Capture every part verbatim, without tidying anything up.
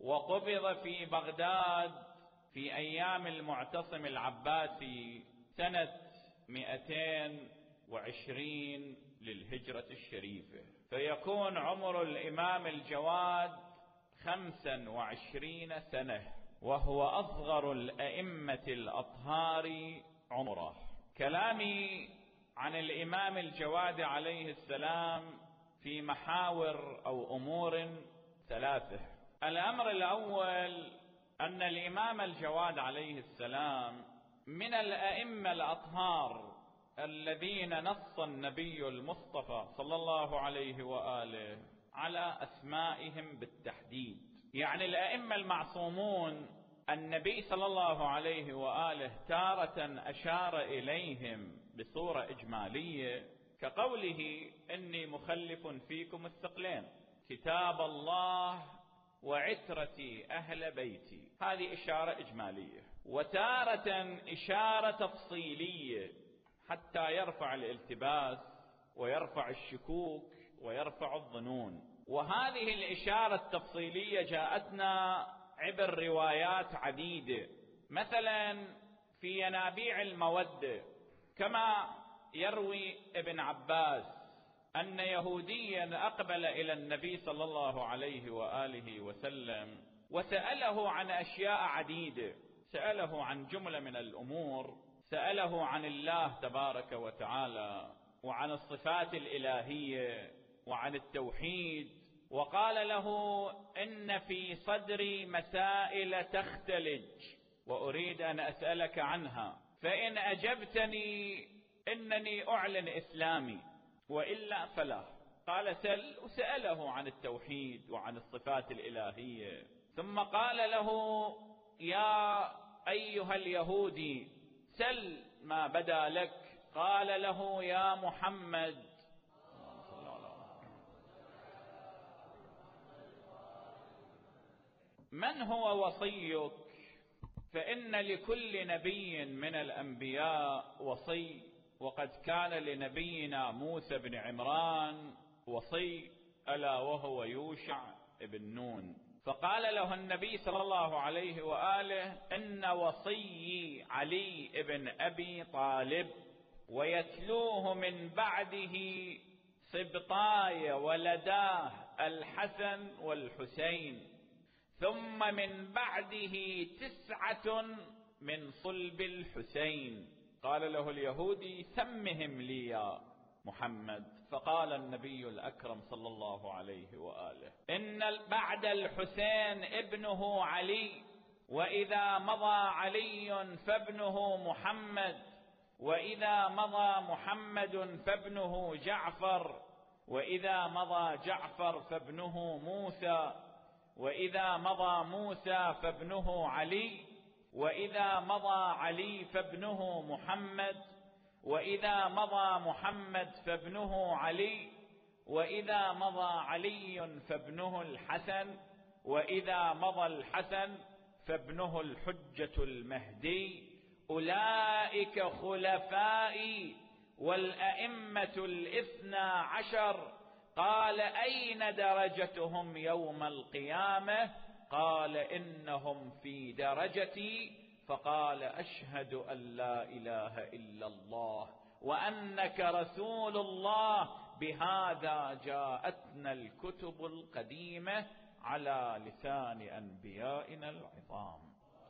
وقبض في بغداد في أيام المعتصم العباسي سنة مئتين وعشرين للهجرة الشريفة، فيكون عمر الإمام الجواد خمسا وعشرين سنة، وهو أصغر الأئمة الأطهار عمره. كلامي عن الإمام الجواد عليه السلام في محاور أو أمور ثلاثة. الأمر الأول أن الإمام الجواد عليه السلام من الأئمة الأطهار الذين نص النبي المصطفى صلى الله عليه وآله على أسمائهم بالتحديد. يعني الأئمة المعصومون النبي صلى الله عليه وآله تارة أشار إليهم بصورة إجمالية كقوله إني مخلف فيكم الثقلين كتاب الله وعترتي أهل بيتي، هذه إشارة إجمالية، وتارة إشارة تفصيلية حتى يرفع الالتباس ويرفع الشكوك ويرفع الظنون. وهذه الإشارة التفصيلية جاءتنا عبر روايات عديدة، مثلا في ينابيع المودة كما يروي ابن عباس أن يهوديا أقبل إلى النبي صلى الله عليه وآله وسلم وسأله عن أشياء عديدة، سأله عن جملة من الأمور، سأله عن الله تبارك وتعالى وعن الصفات الإلهية وعن التوحيد، وقال له إن في صدري مسائل تختلج وأريد أن أسألك عنها، فإن أجبتني إنني أعلن إسلامي وإلا فلا. قال سل، وسأله عن التوحيد وعن الصفات الإلهية، ثم قال له يا أيها اليهودي سل ما بدا لك. قال له يا محمد من هو وصيك؟ فإن لكل نبي من الأنبياء وصي، وقد كان لنبينا موسى بن عمران وصي ألا وهو يوشع بن نون. فقال له النبي صلى الله عليه وآله إن وصي علي بن أبي طالب، ويتلوه من بعده سبطاي ولداه الحسن والحسين، ثم من بعده تسعة من صلب الحسين. قال له اليهودي سمهم لي يا محمد. فقال النبي الأكرم صلى الله عليه وآله إن بعد الحسين ابنه علي، وإذا مضى علي فابنه محمد، وإذا مضى محمد فابنه جعفر، وإذا مضى جعفر فابنه موسى، وإذا مضى موسى فابنه علي، وإذا مضى علي فابنه محمد، وإذا مضى محمد فابنه علي، وإذا مضى علي فابنه الحسن، وإذا مضى الحسن فابنه الحجة المهدي. أولئك خلفائي والأئمة الاثنى عشر. قال أين درجتهم يوم القيامة؟ قال إنهم في درجتي. فقال أشهد أن لا إله إلا الله وأنك رسول الله، بهذا جاءتنا الكتب القديمة على لسان أنبيائنا العظام.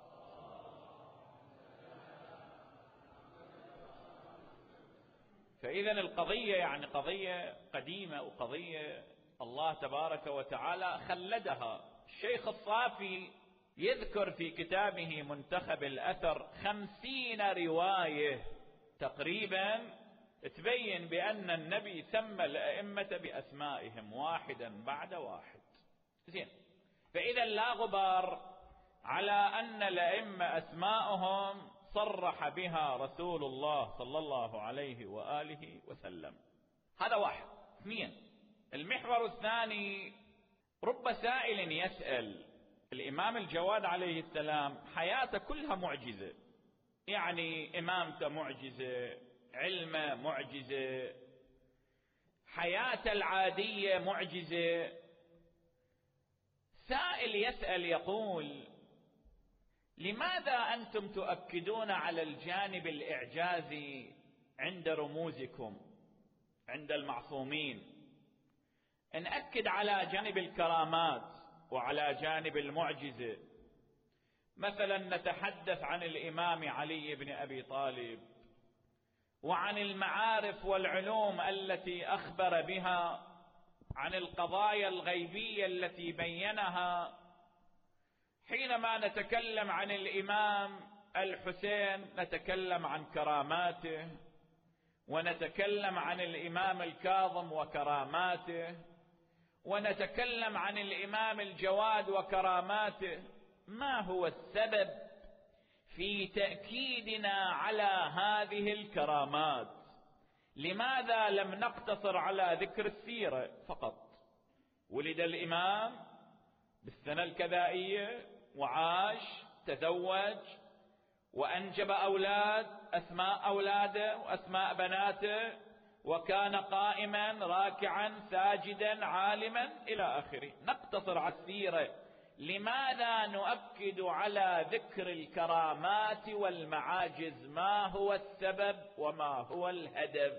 فإذا القضية يعني قضية قديمة، وقضية الله تبارك وتعالى خلدها. الشيخ الصافي يذكر في كتابه منتخب الأثر خمسين رواية تقريبا تبين بأن النبي سمى الأئمة بأسمائهم واحدا بعد واحد. زين، فإذا لا غبار على أن الأئمة أسماءهم صرح بها رسول الله صلى الله عليه وآله وسلم. هذا واحد. اثنين، المحور الثاني، رب سائل يسأل. الإمام الجواد عليه السلام حياته كلها معجزة، يعني إمامته معجزة، علمه معجزة، حياته العادية معجزة، سائل يسأل يقول: لماذا أنتم تؤكدون على الجانب الإعجازي عند رموزكم عند المعصومين؟ نأكد على جانب الكرامات وعلى جانب المعجزة. مثلا نتحدث عن الإمام علي بن أبي طالب وعن المعارف والعلوم التي أخبر بها، عن القضايا الغيبية التي بينها. حينما نتكلم عن الإمام الحسين نتكلم عن كراماته، ونتكلم عن الإمام الكاظم وكراماته، ونتكلم عن الإمام الجواد وكراماته. ما هو السبب في تأكيدنا على هذه الكرامات؟ لماذا لم نقتصر على ذكر السيرة فقط؟ ولد الإمام بالسنة الكذائية وعاش، تزوج وأنجب أولاد، أسماء أولاده وأسماء بناته، وكان قائما راكعا ساجدا عالما إلى آخره. نقتصر على السيرة. لماذا نؤكد على ذكر الكرامات والمعاجز؟ ما هو السبب وما هو الهدف؟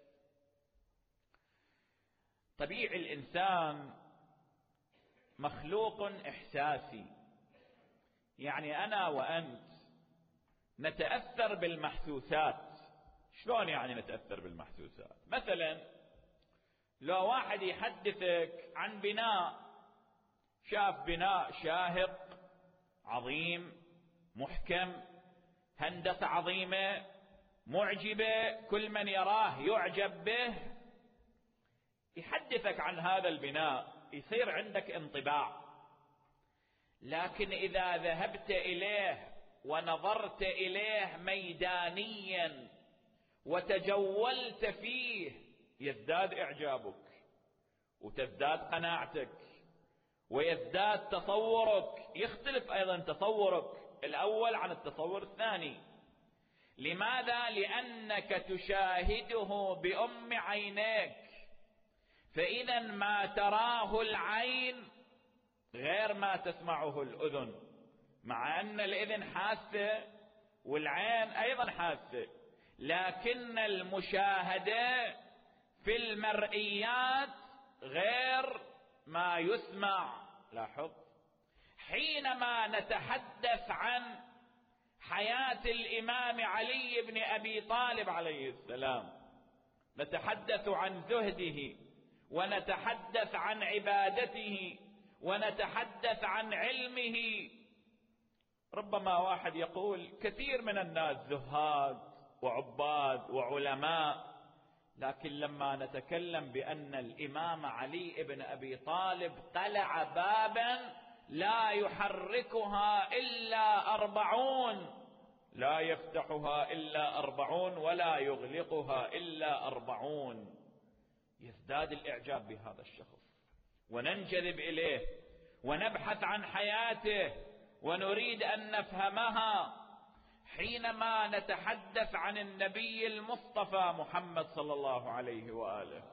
طبيعي الإنسان مخلوق إحساسي، يعني أنا وأنت نتأثر بالمحسوسات. شلون يعني نتأثر بالمحسوسات؟ مثلا لو واحد يحدثك عن بناء، شاف بناء شاهق عظيم محكم، هندسة عظيمة معجبة، كل من يراه يعجب به، يحدثك عن هذا البناء، يصير عندك انطباع. لكن إذا ذهبت إليه ونظرت إليه ميدانيا وتجولت فيه يزداد إعجابك، وتزداد قناعتك، ويزداد تصورك. يختلف أيضا تصورك الأول عن التصور الثاني. لماذا؟ لأنك تشاهده بأم عينيك، فإذا ما تراه العين غير ما تسمعه الأذن، مع أن الأذن حاسة والعين أيضا حاسة، لكن المشاهدة في المرئيات غير ما يسمع. لاحظ، حينما نتحدث عن حياة الإمام علي بن أبي طالب عليه السلام نتحدث عن زهده، ونتحدث عن عبادته، ونتحدث عن علمه. ربما واحد يقول كثير من الناس زهاد وعباد وعلماء، لكن لما نتكلم بأن الإمام علي بن أبي طالب قلع بابا لا يحركها إلا أربعون، لا يفتحها إلا أربعون ولا يغلقها إلا أربعون، يزداد الإعجاب بهذا الشخص، وننجذب إليه ونبحث عن حياته ونريد أن نفهمها. حينما نتحدث عن النبي المصطفى محمد صلى الله عليه وآله،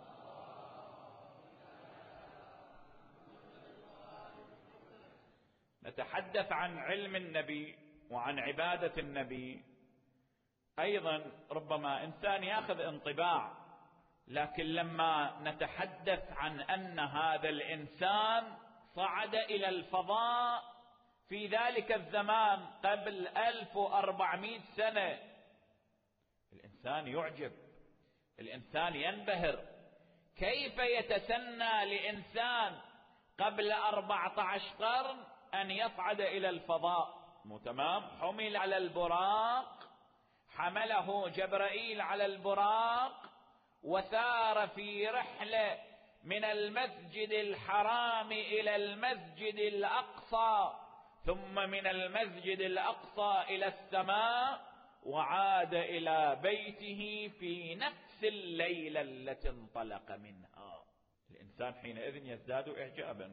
نتحدث عن علم النبي وعن عبادة النبي، أيضا ربما إنسان يأخذ انطباع. لكن لما نتحدث عن أن هذا الإنسان صعد إلى الفضاء في ذلك الزمان قبل ألف وأربعمائة سنة، الإنسان يعجب، الإنسان ينبهر. كيف يتسنى لإنسان قبل أربعة عشر قرن أن يصعد إلى الفضاء؟ مو تمام؟ حمل على البراق، حمله جبرائيل على البراق، وسار في رحلة من المسجد الحرام إلى المسجد الأقصى، ثم من المسجد الأقصى إلى السماء، وعاد إلى بيته في نفس الليلة التي انطلق منها. الإنسان حينئذ يزداد إعجابا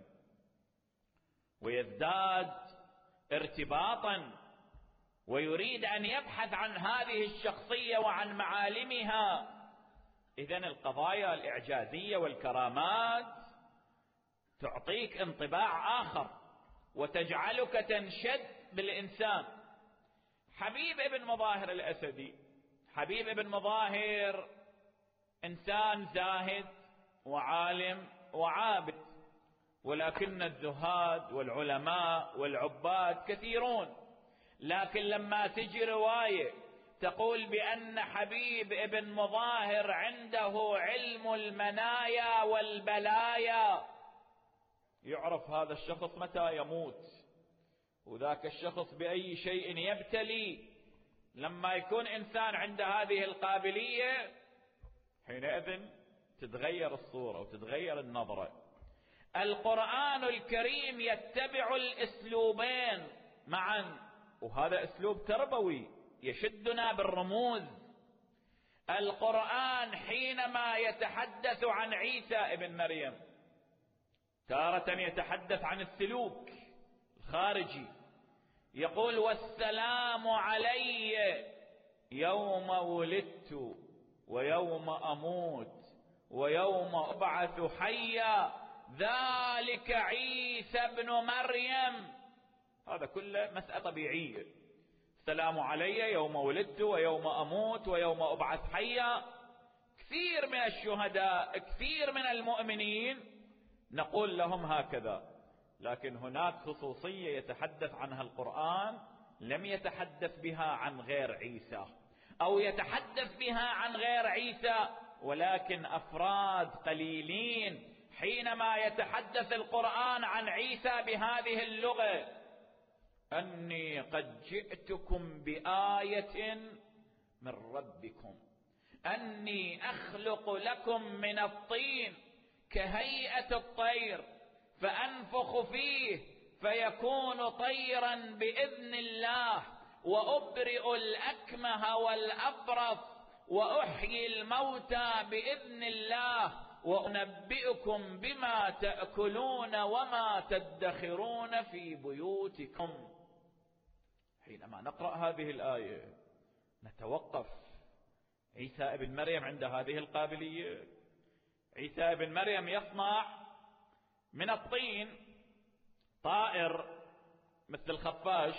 ويزداد ارتباطا، ويريد أن يبحث عن هذه الشخصية وعن معالمها. إذن القضايا الإعجازية والكرامات تعطيك انطباع آخر، وتجعلك تنشد بالإنسان. حبيب ابن مظاهر الأسدي، حبيب ابن مظاهر إنسان زاهد وعالم وعابد، ولكن الزهاد والعلماء والعباد كثيرون. لكن لما تجي رواية تقول بأن حبيب ابن مظاهر عنده علم المنايا والبلايا، يعرف هذا الشخص متى يموت، وذاك الشخص بأي شيء يبتلي. لما يكون إنسان عند هذه القابلية حينئذ تتغير الصورة وتتغير النظرة. القرآن الكريم يتبع الأسلوبين معا، وهذا أسلوب تربوي يشدنا بالرموز. القرآن حينما يتحدث عن عيسى ابن مريم تارة يتحدث عن السلوك الخارجي، يقول والسلام علي يوم ولدت ويوم أموت ويوم أبعث حيا ذلك عيسى ابن مريم. هذا كله مسألة طبيعية. السلام علي يوم ولدت ويوم أموت ويوم أبعث حيا. كثير من الشهداء، كثير من المؤمنين نقول لهم هكذا، لكن هناك خصوصية يتحدث عنها القرآن لم يتحدث بها عن غير عيسى، أو يتحدث بها عن غير عيسى ولكن أفراد قليلين. حينما يتحدث القرآن عن عيسى بهذه اللغة، أني قد جئتكم بآية من ربكم أني أخلق لكم من الطين كهيئة الطير فأنفخ فيه فيكون طيرا بإذن الله وأبرئ الأكمه والأبرص وأحيي الموتى بإذن الله وأنبئكم بما تأكلون وما تدخرون في بيوتكم. حينما نقرأ هذه الآية نتوقف. عيسى ابن مريم عند هذه القابلية. عيسى ابن مريم يصنع من الطين طائر مثل الخفاش،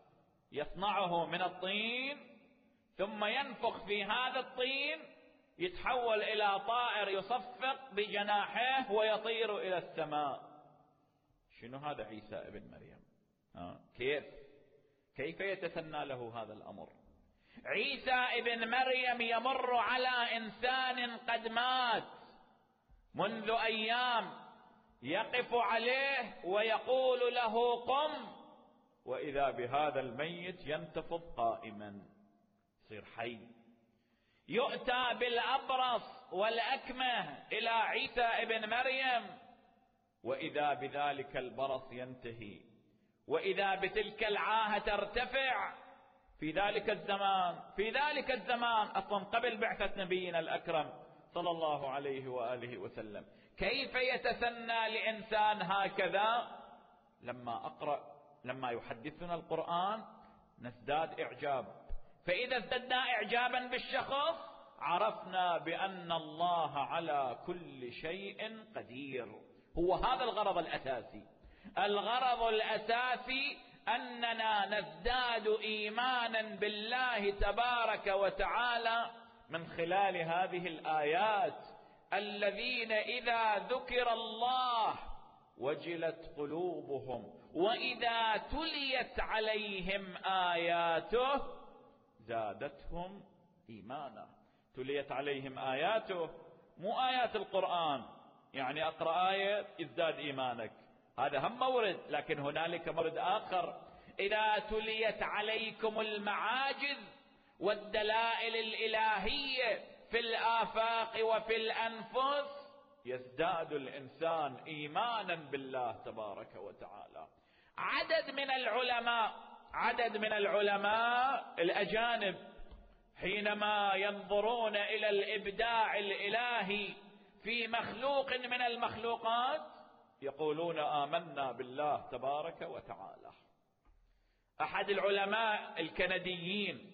يصنعه من الطين ثم ينفخ في هذا الطين يتحول إلى طائر يصفق بجناحيه ويطير إلى السماء. شنو هذا عيسى ابن مريم؟ آه. كيف كيف يتسنى له هذا الأمر؟ عيسى ابن مريم يمر على إنسان قد مات منذ أيام، يقف عليه ويقول له قم، وإذا بهذا الميت ينتفض قائما يصير حي. يؤتى بالأبرص والأكمه إلى عيسى ابن مريم، وإذا بذلك البرص ينتهي، وإذا بتلك العاهة ترتفع في ذلك الزمان. في ذلك الزمان أصلا قبل بعثة نبينا الأكرم صلى الله عليه وآله وسلم. كيف يتسنى لإنسان هكذا؟ لما أقرأ لما يحدثنا القرآن نزداد إعجاب، فإذا ازددنا إعجابا بالشخص عرفنا بأن الله على كل شيء قدير. هو هذا الغرض الأساسي. الغرض الأساسي أننا نزداد إيمانا بالله تبارك وتعالى من خلال هذه الآيات. الذين إذا ذكر الله وجلت قلوبهم وإذا تليت عليهم آياته زادتهم إيمانا. تليت عليهم آياته مو آيات القرآن، يعني أقرأ آية يزداد إيمانك، هذا هم مورد، لكن هنالك مورد آخر. إذا تليت عليكم المعاجز والدلائل الإلهية في الآفاق وفي الأنفس يزداد الإنسان إيمانا بالله تبارك وتعالى. عدد من العلماء عدد من العلماء الأجانب حينما ينظرون إلى الإبداع الإلهي في مخلوق من المخلوقات يقولون آمنا بالله تبارك وتعالى. أحد العلماء الكنديين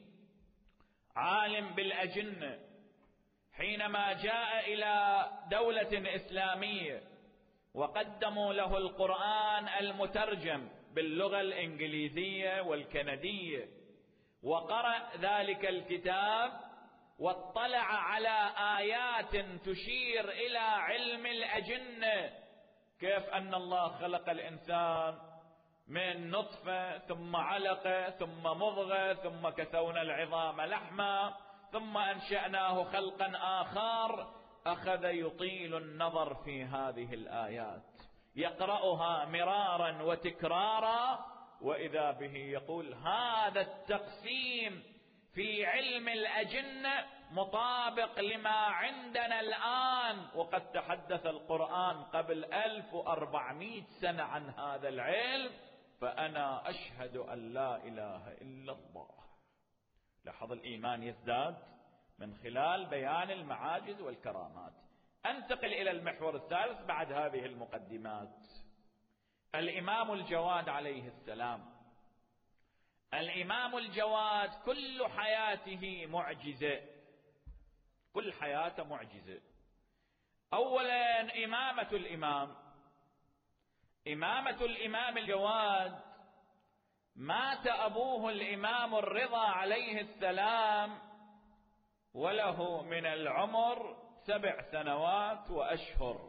عالم بالأجنة حينما جاء إلى دولة إسلامية وقدموا له القرآن المترجم باللغة الإنجليزية والكندية، وقرأ ذلك الكتاب واطلع على آيات تشير إلى علم الأجنة، كيف أن الله خلق الإنسان من نطفة ثم علقة ثم مضغة ثم كسونا العظام لحما ثم أنشأناه خلقا آخر. أخذ يطيل النظر في هذه الآيات، يقرأها مرارا وتكرارا، وإذا به يقول هذا التقسيم في علم الأجنة مطابق لما عندنا الآن، وقد تحدث القرآن قبل ألف وأربعمائة سنة عن هذا العلم، فأنا أشهد أن لا إله إلا الله. لاحظ الإيمان يزداد من خلال بيان المعاجز والكرامات. أنتقل إلى المحور الثالث بعد هذه المقدمات. الإمام الجواد عليه السلام. الإمام الجواد كل حياته معجزة، كل حياته معجزة. أولا إمامة الإمام، إمامة الإمام الجواد، مات أبوه الإمام الرضا عليه السلام وله من العمر سبع سنوات وأشهر.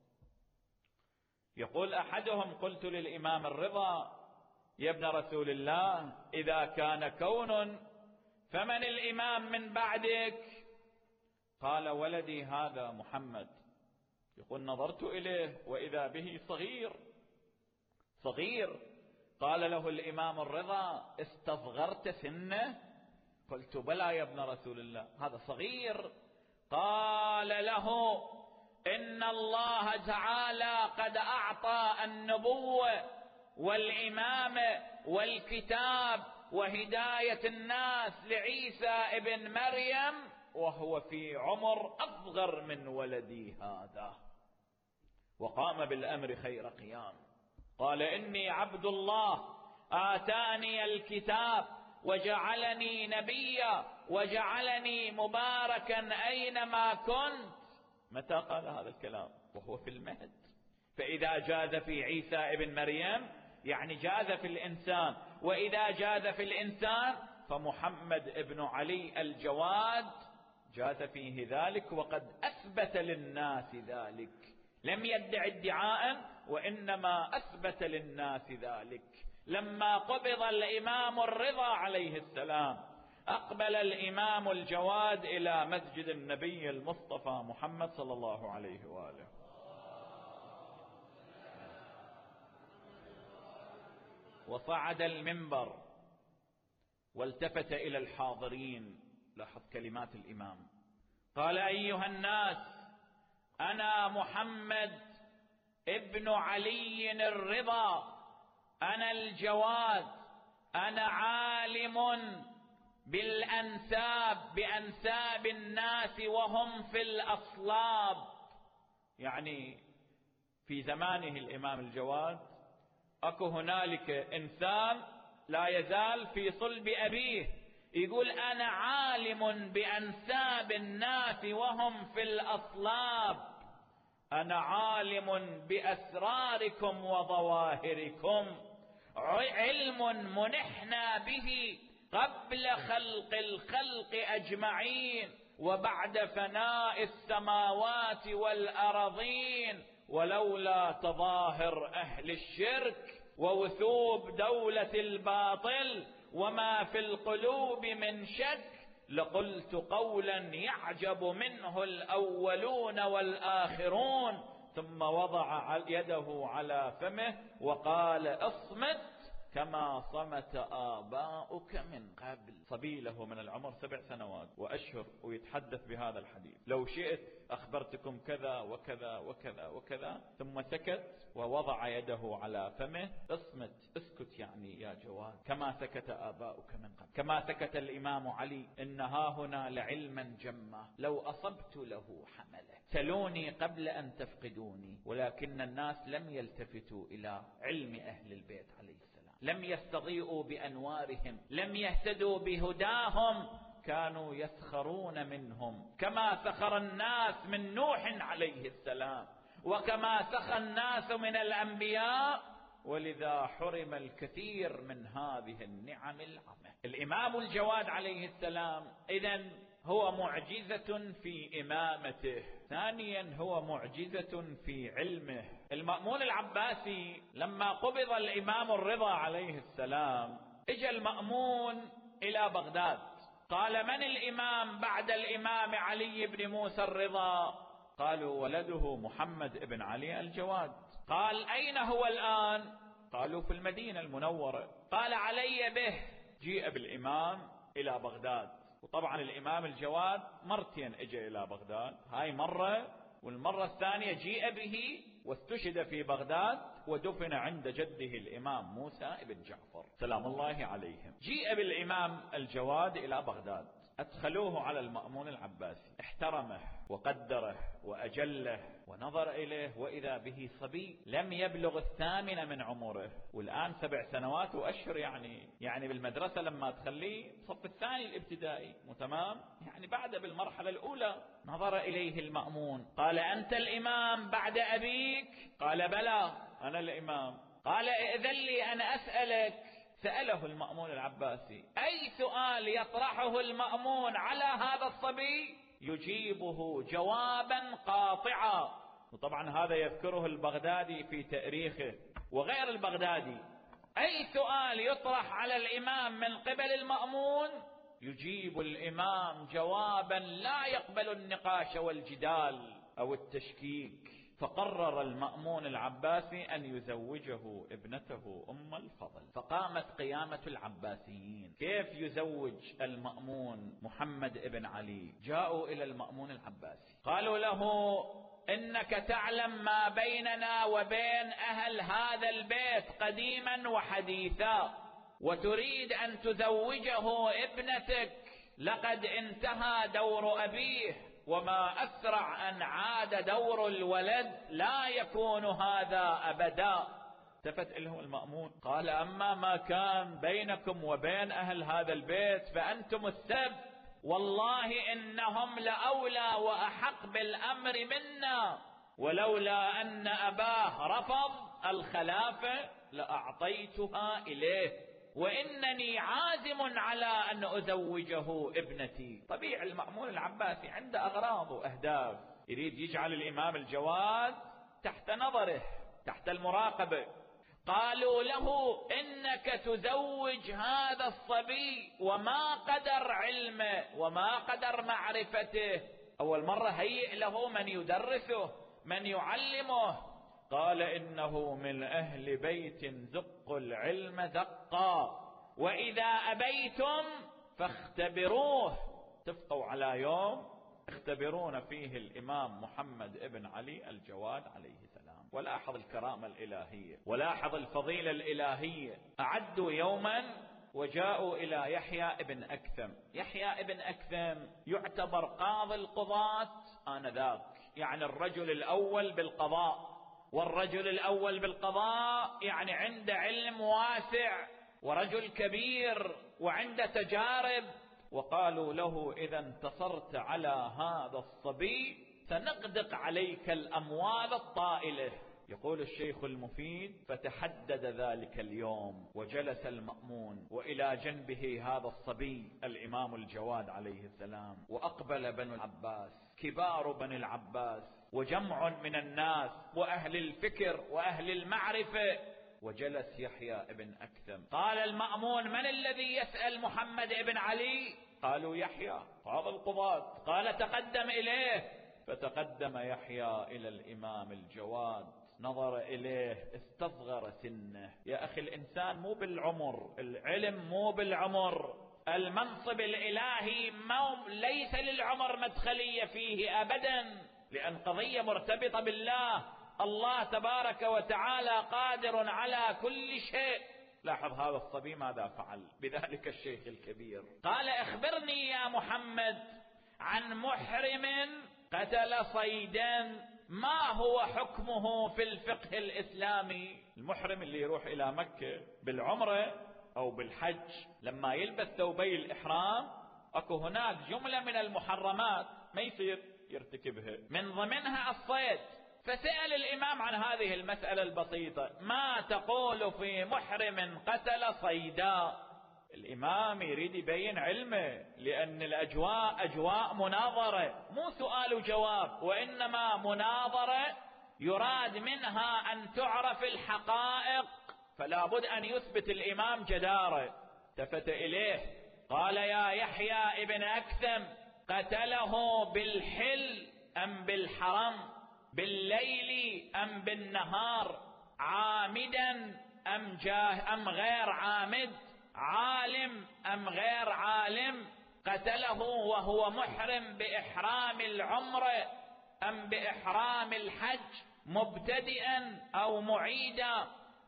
يقول أحدهم قلت للإمام الرضا يا ابن رسول الله إذا كان كون فمن الإمام من بعدك؟ قال ولدي هذا محمد. يقول نظرت إليه وإذا به صغير صغير. قال له الإمام الرضا استصغرت سنه؟ قلت بلى يا ابن رسول الله هذا صغير. قال له إن الله تعالى قد أعطى النبوة والإمامة والكتاب وهداية الناس لعيسى ابن مريم وهو في عمر أصغر من ولدي هذا، وقام بالأمر خير قيام. قال إني عبد الله آتاني الكتاب وجعلني نبيا وجعلني مباركا أينما كنت. متى قال هذا الكلام؟ وهو في المهد. فإذا جاز في عيسى ابن مريم يعني جاز في الإنسان، وإذا جاز في الإنسان فمحمد ابن علي الجواد جاز فيه ذلك، وقد أثبت للناس ذلك، لم يدع ادعاء وإنما أثبت للناس ذلك. لما قبض الإمام الرضا عليه السلام أقبل الإمام الجواد إلى مسجد النبي المصطفى محمد صلى الله عليه وآله، وصعد المنبر والتفت إلى الحاضرين. لاحظ كلمات الإمام، قال أيها الناس أنا محمد ابن علي الرضا، أنا الجواد، أنا عالم بالأنساب بأنساب الناس وهم في الأصلاب. يعني في زمانه الإمام الجواد أكو هنالك إنسان لا يزال في صلب أبيه، يقول أنا عالم بأنساب الناس وهم في الأصلاب، أنا عالم بأسراركم وظواهركم، علم منحنا به قبل خلق الخلق أجمعين وبعد فناء السماوات والأرضين، ولولا تظاهر أهل الشرك ووثوب دولة الباطل وما في القلوب من شك لقلت قولا يعجب منه الأولون والآخرون. ثم وضع يده على فمه وقال اصمت كما صمت آباؤك من قبل. صبي له من العمر سبع سنوات وأشهر ويتحدث بهذا الحديث، لو شئت أخبرتكم كذا وكذا وكذا وكذا. ثم سكت ووضع يده على فمه. اصمت، اسكت يعني يا جواد، كما سكت آباؤك من قبل، كما سكت الإمام علي. إن ها هنا لعلما جما لو أصبت له حمله، سلوني قبل أن تفقدوني. ولكن الناس لم يلتفتوا إلى علم أهل البيت عليه السلام، لم يستضيئوا بأنوارهم، لم يهتدوا بهداهم، كانوا يسخرون منهم كما سخر الناس من نوح عليه السلام، وكما سخر الناس من الأنبياء ولذا حرم الكثير من هذه النعم العامة. الإمام الجواد عليه السلام إذن هو معجزة في إمامته، ثانيا هو معجزة في علمه. المأمون العباسي لما قبض الإمام الرضا عليه السلام اجى المأمون إلى بغداد، قال: من الإمام بعد الإمام علي بن موسى الرضا؟ قالوا: ولده محمد بن علي الجواد. قال: أين هو الآن؟ قالوا: في المدينة المنورة. قال: علي به. جيء بالإمام إلى بغداد، وطبعا الإمام الجواد مرتين اجى إلى بغداد، هاي مرة، والمرة الثانية جيء به واستشهد في بغداد ودفن عند جده الإمام موسى بن جعفر سلام الله عليهم. جيء بالإمام الجواد إلى بغداد، أدخلوه على المأمون العباسي، احترمه وقدره وأجله ونظر إليه، وإذا به صبي لم يبلغ الثامن من عمره، والآن سبع سنوات وأشهر، يعني يعني بالمدرسة لما تخليه صف الثاني الابتدائي، متمام، يعني بعد بالمرحلة الأولى. نظر إليه المأمون، قال: أنت الإمام بعد أبيك؟ قال: بلى أنا الإمام. قال: ائذن لي أن أسألك. سأله المأمون العباسي: أي سؤال يطرحه المأمون على هذا الصبي يجيبه جوابا قاطعا. وطبعا هذا يذكره البغدادي في تاريخه وغير البغدادي. أي سؤال يطرح على الإمام من قبل المأمون يجيب الإمام جوابا لا يقبل النقاش والجدال أو التشكيك. فقرر المأمون العباسي أن يزوجه ابنته أم الفضل. فقامت قيامة العباسيين، كيف يزوج المأمون محمد ابن علي؟ جاءوا إلى المأمون العباسي قالوا له: إنك تعلم ما بيننا وبين أهل هذا البيت قديما وحديثا، وتريد أن تزوجه ابنتك، لقد انتهى دور أبيه، وما أسرع أن عاد دور الولد، لا يكون هذا أبدا. التفت إليه المأمون قال: أما ما كان بينكم وبين أهل هذا البيت فأنتم السبب، والله إنهم لأولى وأحق بالأمر منا، ولولا أن أباه رفض الخلافة لأعطيتها إليه، وإنني عازم على أن أزوجه ابنتي. طبيعي المأمون العباسي عنده أغراض وأهداف، يريد يجعل الإمام الجواد تحت نظره، تحت المراقبة. قالوا له: إنك تزوج هذا الصبي وما قدر علمه وما قدر معرفته، أول مرة هيئ له من يدرسه من يعلمه. قال: إنه من أهل بيت زق العلم زقا، وإذا أبيتم فاختبروه. اتفقوا على يوم اختبرون فيه الإمام محمد ابن علي الجواد عليه السلام. ولاحظ الكرامة الإلهية، ولاحظ الفضيلة الإلهية. أعدوا يوما وجاءوا إلى يحيى ابن أكثم. يحيى ابن أكثم يعتبر قاضي القضاة آنذاك، يعني الرجل الأول بالقضاء، والرجل الأول بالقضاء يعني عنده علم واسع ورجل كبير وعنده تجارب. وقالوا له: إذا انتصرت على هذا الصبي سنقدق عليك الأموال الطائلة. يقول الشيخ المفيد: فتحدد ذلك اليوم، وجلس المأمون وإلى جنبه هذا الصبي الإمام الجواد عليه السلام، وأقبل بنو العباس، كبار بني العباس وجمع من الناس وأهل الفكر وأهل المعرفة، وجلس يحيى ابن أكثم. قال المأمون: من الذي يسأل محمد ابن علي؟ قالوا: يحيى قاضي القضاة. قال: تقدم إليه. فتقدم يحيى إلى الإمام الجواد، نظر إليه، استصغر سنه. يا أخي الإنسان مو بالعمر، العلم مو بالعمر، المنصب الإلهي مو ليس للعمر مدخلية فيه أبدا، لأن قضية مرتبطة بالله. الله تبارك وتعالى قادر على كل شيء. لاحظ هذا الصبي ماذا فعل بذلك الشيخ الكبير. قال: اخبرني يا محمد عن محرم قتل صيدا، ما هو حكمه في الفقه الإسلامي؟ المحرم اللي يروح إلى مكة بالعمرة أو بالحج لما يلبس ثوبي الإحرام، أكو هناك جملة من المحرمات ما يصير يرتكبها، من ضمنها الصيد. فسأل الإمام عن هذه المسألة البسيطة: ما تقول في محرم قتل صيدا؟ الإمام يريد يبين علمه، لأن الأجواء أجواء مناظرة، مو سؤال وجواب، وإنما مناظرة يراد منها أن تعرف الحقائق، فلا بد أن يثبت الإمام جدارة. التفت إليه قال: يا يحيى ابن أكثم، قتله بالحل أم بالحرم؟ بالليل أم بالنهار؟ عامدا أم جاه أم غير عامد؟ عالم أم غير عالم؟ قتله وهو محرم بإحرام العمرة أم بإحرام الحج؟ مبتدئا أو معيدا؟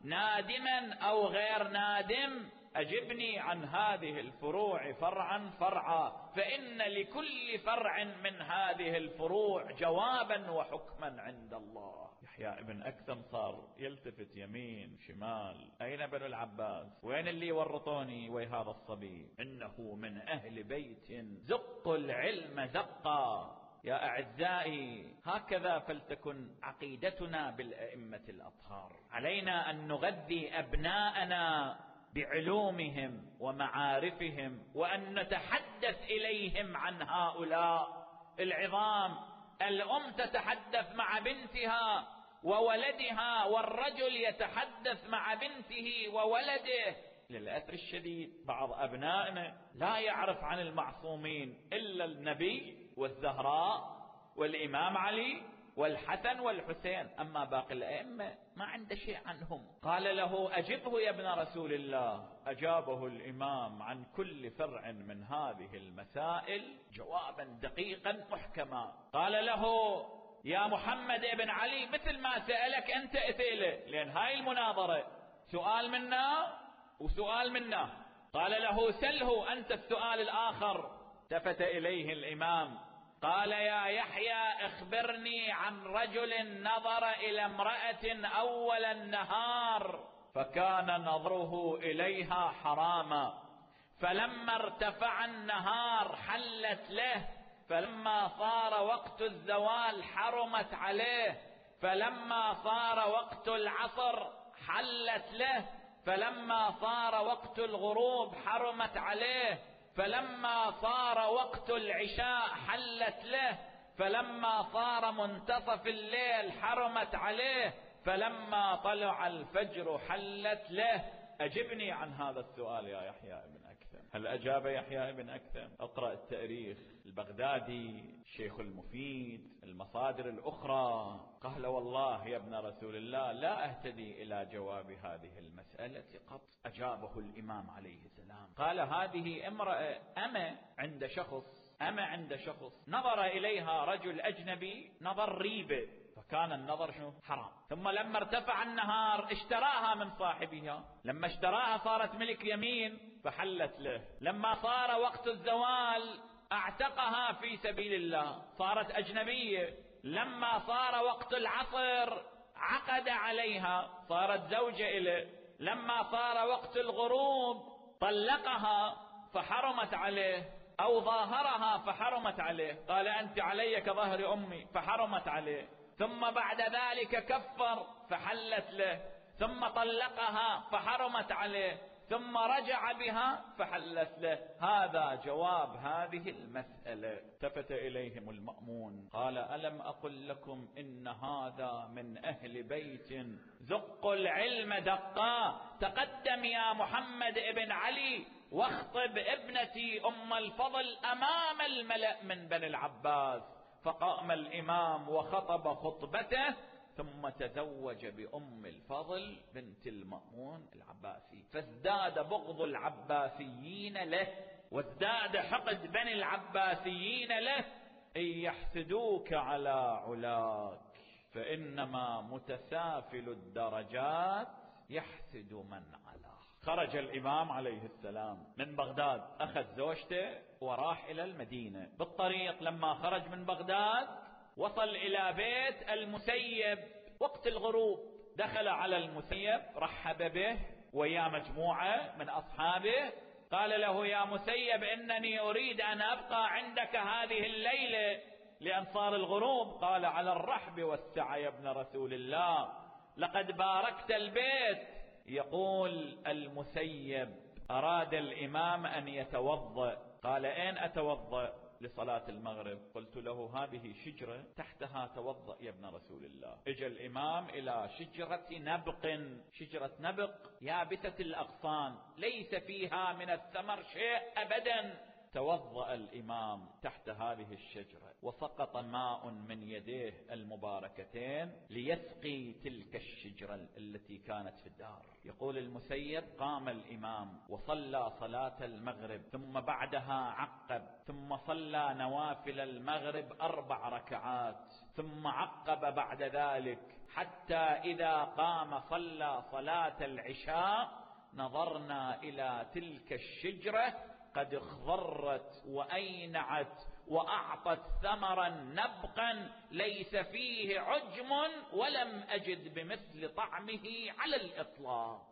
نادما أو غير نادم؟ أجبني عن هذه الفروع فرعا فرعا، فإن لكل فرع من هذه الفروع جوابا وحكما عند الله. يحيى ابن أكثم صار يلتفت يمين شمال: أين بنو العباس؟ وين اللي يورطوني وي هذا الصبي؟ إنه من أهل بيت زقوا العلم زقا. يا أعزائي، هكذا فلتكن عقيدتنا بالأئمة الأطهار. علينا أن نغذي أبناءنا بعلومهم ومعارفهم، وأن نتحدث إليهم عن هؤلاء العظام. الأم تتحدث مع بنتها وولدها، والرجل يتحدث مع بنته وولده. للأسف الشديد بعض أبنائنا لا يعرف عن المعصومين إلا النبي والزهراء والإمام علي والحسن والحسين، أما باقي الأئمة ما عنده شيء عنهم. قال له: أجبه يا ابن رسول الله. أجابه الإمام عن كل فرع من هذه المسائل جوابا دقيقا محكما. قال له: يا محمد ابن علي، مثل ما سألك أنت أثيله، لأن هاي المناظرة سؤال منا وسؤال منا. قال له: سله أنت السؤال الآخر. التفت إليه الإمام قال: يا يحيى، اخبرني عن رجل نظر إلى امرأة أول النهار فكان نظره إليها حراما، فلما ارتفع النهار حلت له، فلما صار وقت الزوال حرمت عليه، فلما صار وقت العصر حلت له، فلما صار وقت الغروب حرمت عليه، فلما صار وقت العشاء حلت له، فلما صار منتصف الليل حرمت عليه، فلما طلع الفجر حلت له. أجبني عن هذا السؤال يا يحيى بن أكثم. هل أجاب يحيى بن أكثم؟ اقرأ التاريخ البغدادي، الشيخ المفيد، المصادر الأخرى. قال: والله يا ابن رسول الله لا أهتدي إلى جواب هذه المسألة قط. أجابه الإمام عليه السلام قال: هذه امرأة أما عند شخص أما عند شخص نظر إليها رجل أجنبي نظر ريبة، فكان النظر شنو؟ حرام. ثم لما ارتفع النهار اشتراها من صاحبها، لما اشتراها صارت ملك يمين فحلت له. لما صار وقت الزوال اعتقها في سبيل الله، صارت أجنبية. لما صار وقت العصر عقد عليها، صارت زوجة له. لما صار وقت الغروب طلقها فحرمت عليه، أو ظاهرها فحرمت عليه، قال: أنت علي كظهر أمي، فحرمت عليه. ثم بعد ذلك كفر فحلت له، ثم طلقها فحرمت عليه، ثم رجع بها فحلت له. هذا جواب هذه المسألة. التفت إليهم المأمون قال: ألم أقل لكم إن هذا من أهل بيت زقوا العلم دقا؟ تقدم يا محمد ابن علي واخطب ابنتي أم الفضل أمام الملأ من بني العباس. فقام الإمام وخطب خطبته، ثم تزوج بأم الفضل بنت المأمون العباسي، فازداد بغض العباسيين له، وازداد حقد بني العباسيين له. إن يحسدوك على علاك فإنما متسافل الدرجات يحسد من علاه. خرج الإمام عليه السلام من بغداد، أخذ زوجته وراح إلى المدينة. بالطريق لما خرج من بغداد وصل إلى بيت المسيب وقت الغروب، دخل على المسيب رحب به ويا مجموعة من أصحابه. قال له: يا مسيب، إنني أريد أن أبقى عندك هذه الليلة، لأنصار الغروب؟ قال على الرحب والسعة يا ابن رسول الله، لقد باركت البيت. يقول المسيب: أراد الإمام أن يتوضأ، قال: أين أتوضأ لصلاة المغرب؟ قلت له: هذه شجرة تحتها توضأ يا ابن رسول الله. اجى الإمام إلى شجرة نبق، شجرة نبق يابسة الأغصان ليس فيها من الثمر شيء أبدا. توضأ الإمام تحت هذه الشجرة وسقط ماء من يديه المباركتين ليسقي تلك الشجرة التي كانت في الدار. يقول المسيب: قام الإمام وصلى صلاة المغرب، ثم بعدها عقب، ثم صلى نوافل المغرب أربع ركعات، ثم عقب بعد ذلك حتى إذا قام صلى صلاة العشاء نظرنا إلى تلك الشجرة قد اخضرت وأينعت وأعطت ثمرا نبقا ليس فيه عجم ولم أجد بمثل طعمه على الإطلاق.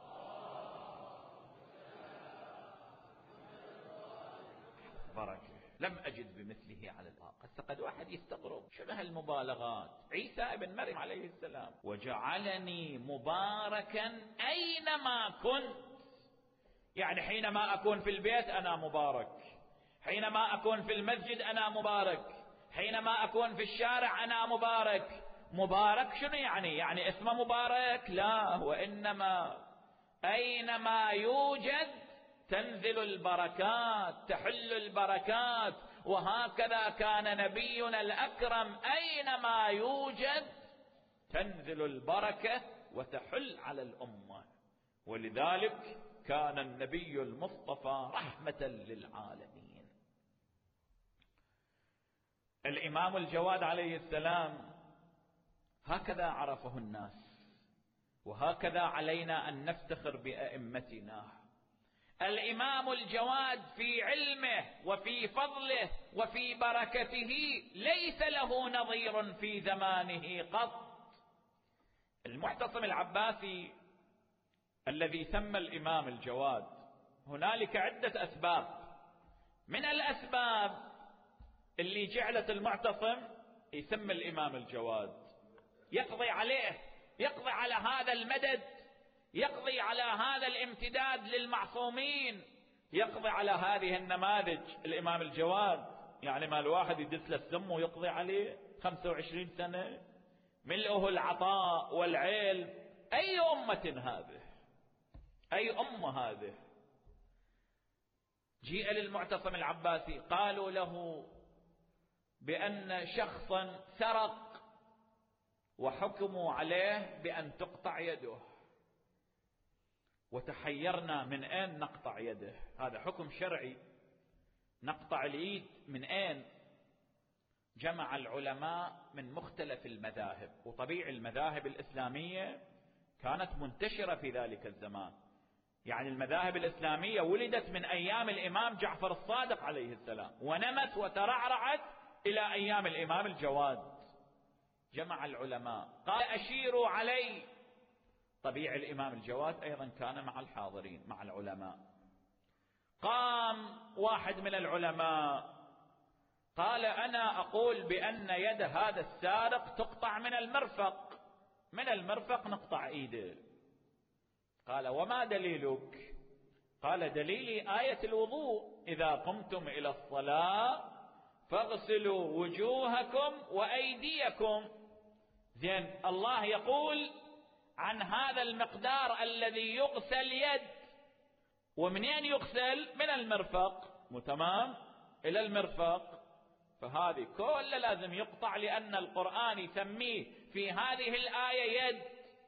بركة، لم أجد بمثله على الإطلاق. هسه قد واحد يستغرب شبه المبالغات. عيسى ابن مريم عليه السلام: وجعلني مباركا أينما كنت، يعني حينما أكون في البيت أنا مبارك، حينما أكون في المسجد أنا مبارك، حينما أكون في الشارع أنا مبارك. مبارك شنو يعني؟ يعني اسمه مبارك؟ لا، وإنما أينما يوجد تنزل البركات، تحل البركات. وهكذا كان نبينا الأكرم، أينما يوجد تنزل البركة وتحل على الأمة. ولذلك كان النبي المصطفى رحمة للعالمين. الإمام الجواد عليه السلام هكذا عرفه الناس، وهكذا علينا أن نفتخر بأئمتنا. الإمام الجواد في علمه وفي فضله وفي بركته ليس له نظير في زمانه قط. المعتصم العباسي الذي سمى الإمام الجواد، هنالك عدة أسباب. من الأسباب اللي جعلت المعتصم يسمى الإمام الجواد، يقضي عليه، يقضي على هذا المدد، يقضي على هذا الامتداد للمعصومين، يقضي على هذه النماذج. الإمام الجواد يعني ما الواحد يدس له السم ويقضي عليه خمسة وعشرين سنة، ملئه العطاء والعلم. أي أمة هذه؟ أي أمة هذه؟ جيء للمعتصم العباسي قالوا له بأن شخصا سرق وحكموا عليه بأن تقطع يده، وتحيرنا من أين نقطع يده؟ هذا حكم شرعي، نقطع اليد من أين؟ جمع العلماء من مختلف المذاهب، وطبيعي المذاهب الإسلامية كانت منتشرة في ذلك الزمان، يعني المذاهب الإسلامية ولدت من أيام الإمام جعفر الصادق عليه السلام، ونمت وترعرعت إلى أيام الإمام الجواد. جمع العلماء قال: أشيروا علي. طبيعي الإمام الجواد أيضا كان مع الحاضرين مع العلماء. قام واحد من العلماء قال: أنا أقول بأن يد هذا السارق تقطع من المرفق، من المرفق نقطع إيده. قال: وما دليلك؟ قال: دليلي آية الوضوء: إذا قمتم إلى الصلاة فاغسلوا وجوهكم وأيديكم. زين، الله يقول عن هذا المقدار الذي يغسل يد، ومنين يغسل؟ من المرفق، متمام، إلى المرفق. فهذه كلها لازم يقطع، لأن القرآن يسميه في هذه الآية يد.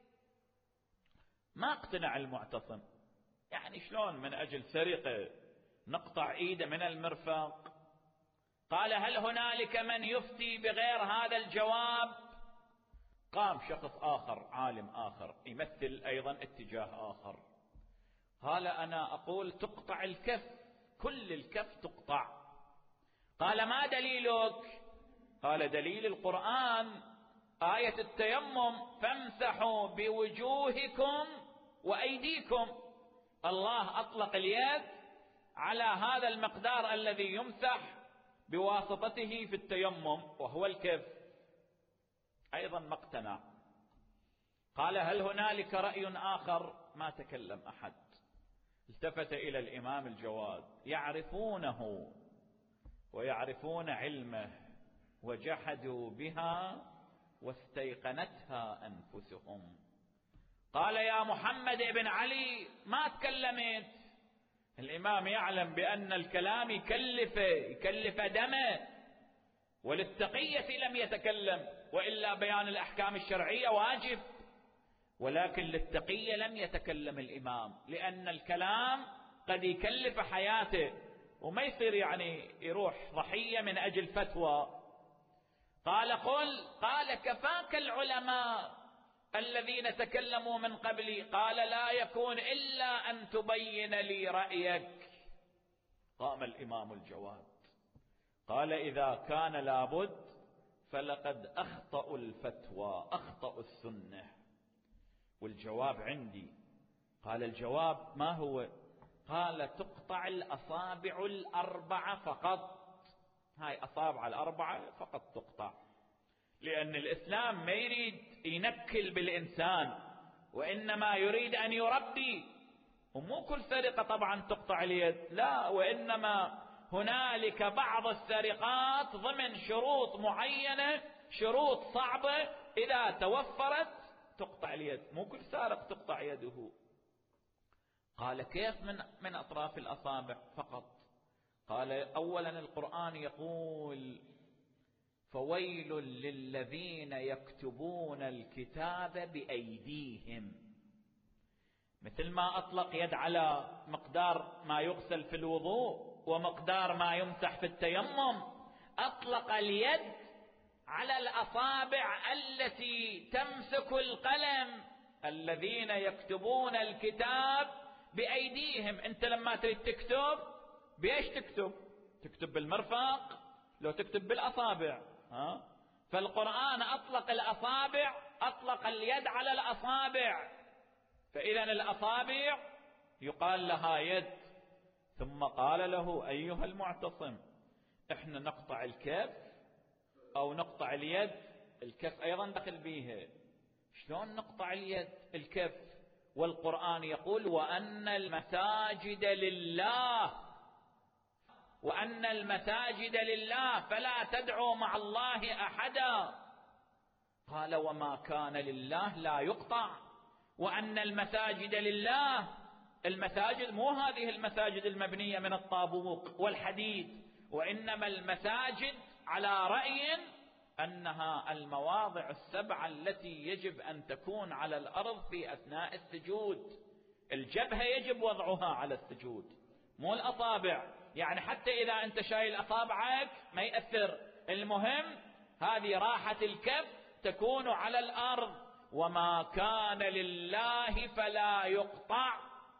ما اقتنع المعتصم، يعني شلون من أجل سرقة نقطع إيده من المرفق؟ قال: هل هنالك من يفتي بغير هذا الجواب؟ قام شخص آخر، عالم آخر يمثل أيضا اتجاه آخر، قال: أنا أقول تقطع الكف، كل الكف تقطع. قال: ما دليلك؟ قال: دليل القرآن آية التيمم: فامسحوا بوجوهكم وأيديكم. الله أطلق اليد على هذا المقدار الذي يمسح بواسطته في التيمم وهو الكف، أيضا ما اقتنع. قال هل هنالك رأي آخر؟ ما تكلم أحد. التفت إلى الإمام الجواد، يعرفونه ويعرفون علمه وجحدوا بها واستيقنتها أنفسهم. قال يا محمد بن علي ما تكلمت. الإمام يعلم بأن الكلام يكلف يكلف دمه، وللتقية لم يتكلم، وإلا بيان الأحكام الشرعية واجب، ولكن للتقية لم يتكلم الإمام، لأن الكلام قد يكلف حياته وما يصير يعني يروح ضحية من أجل فتوى. قال قل، قال كفاك العلماء الذين تكلموا من قبلي. قال لا يكون إلا أن تبين لي رأيك. قام الإمام الجواد قال إذا كان لابد فلقد أخطأوا الفتوى، أخطأوا السنة، والجواب عندي. قال الجواب ما هو؟ قال تقطع الأصابع الأربعة فقط، هاي أصابع الأربعة فقط تقطع، لأن الإسلام ما يريد ينكل بالإنسان، وإنما يريد أن يربي. ومو كل سرقة طبعا تقطع اليد، لا، وإنما هنالك بعض السرقات ضمن شروط معينة، شروط صعبة إذا توفرت تقطع اليد، مو كل سارق تقطع يده. قال كيف من من أطراف الأصابع فقط؟ قال أولا القرآن يقول فويل للذين يكتبون الكتاب بأيديهم، مثل ما أطلق يد على مقدار ما يغسل في الوضوء ومقدار ما يمسح في التيمم، أطلق اليد على الأصابع التي تمسك القلم. الذين يكتبون الكتاب بأيديهم. أنت لما تريد تكتب بإيش تكتب؟ تكتب بالمرفق لو تكتب بالأصابع، ها؟ فالقرآن أطلق الأصابع، أطلق اليد على الأصابع، فإذا الأصابع يقال لها يد. ثم قال له أيها المعتصم إحنا نقطع الكف أو نقطع اليد؟ الكف أيضا دخل بيها، شلون نقطع اليد الكف والقرآن يقول وأن المساجد لله، وأن المساجد لله فلا تدعوا مع الله أحدا. قال وما كان لله لا يقطع، وأن المساجد لله. المساجد مو هذه المساجد المبنية من الطابوق والحديد، وإنما المساجد على رأي أنها المواضع السبعة التي يجب أن تكون على الأرض في أثناء السجود. الجبهة يجب وضعها على السجود، مو الأصابع، يعني حتى إذا أنت شايل أصابعك ما يأثر، المهم هذه راحة الكف تكون على الأرض. وما كان لله فلا يقطع.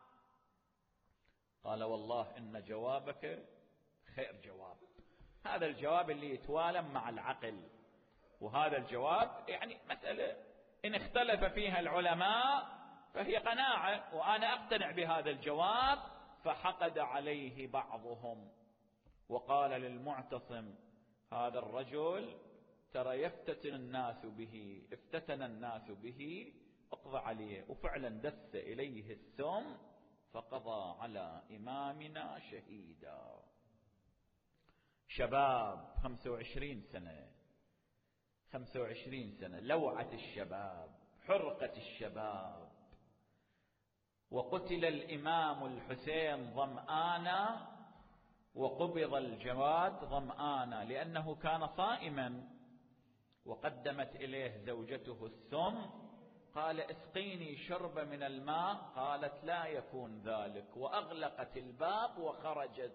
قال والله إن جوابك خير جواب، هذا الجواب اللي يتوالم مع العقل، وهذا الجواب يعني مسألة إن اختلف فيها العلماء فهي قناعة، وأنا أقتنع بهذا الجواب. فحقد عليه بعضهم وقال للمعتصم هذا الرجل ترى يفتتن الناس به، افتتن الناس به، اقضى عليه. وفعلا دس إليه السم فقضى على إمامنا شهيدا. شباب خمسة وعشرين سنة، خمسة وعشرين سنة، لوعة الشباب، حرقة الشباب. وقتل الإمام الحسين ظمآنا وقبض الجواد ظمآنا، لأنه كان صائما، وقدمت إليه زوجته السم، قال اسقيني شرب من الماء، قالت لا يكون ذلك، وأغلقت الباب وخرجت.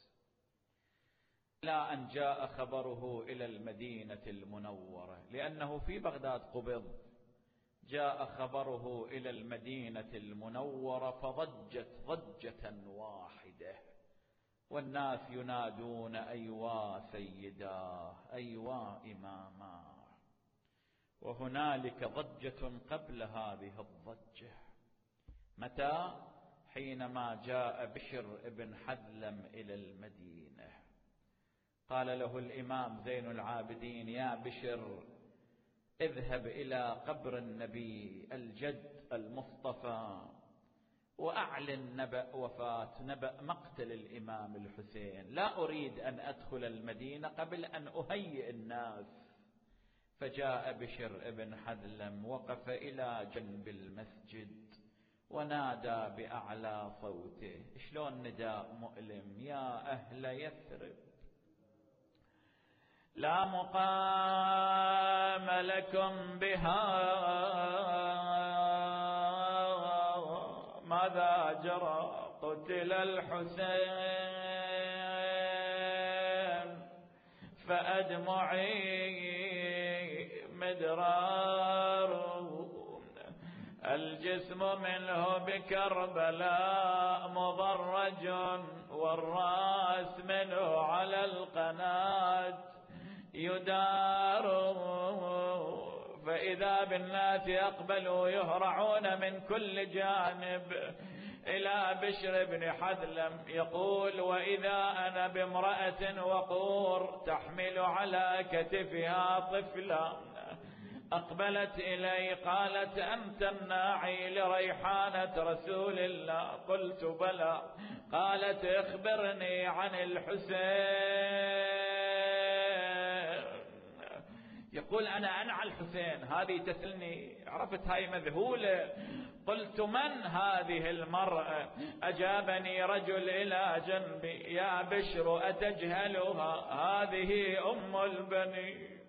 لا أن جاء خبره إلى المدينة المنورة، لأنه في بغداد قبض، جاء خبره إلى المدينة المنورة فضجت ضجة واحدة، والناس ينادون أيوا سيدا أيوا إماما. وهنالك ضجة قبل هذه الضجة. متى؟ حينما جاء بشر ابن حذلم إلى المدينة، قال له الإمام زين العابدين: يا بشر، اذهب إلى قبر النبي الجد المصطفى وأعلن نبأ وفاة نبأ مقتل الإمام الحسين، لا أريد أن أدخل المدينة قبل أن أهيئ الناس. فجاء بشر ابن حذلم، وقف إلى جنب المسجد ونادى بأعلى صوته، شلون نداء مؤلم: يا أهل يثرب لا مقام لكم بها، ماذا جرى؟ قتل الحسين فأدمعي مدرار، الجسم منه بكربلاء مضرج، والرأس منه على القناة يدار. فإذا بالناس يقبلوا يهرعون من كل جانب إلى بشر بن حذلم، يقول: وإذا أنا بامرأة وقور تحمل على كتفها طفلا، أقبلت إلي قالت: أنت الناعي لريحانة رسول الله؟ قلت: بلى. قالت: اخبرني عن الحسين. يقول: أنا أنعى الحسين، هذه تسألني، عرفت هاي مذهولة. قلت: من هذه المرأة؟ أجابني رجل إلى جنبي: يا بشر أتجهلها؟ هذه أم البنين.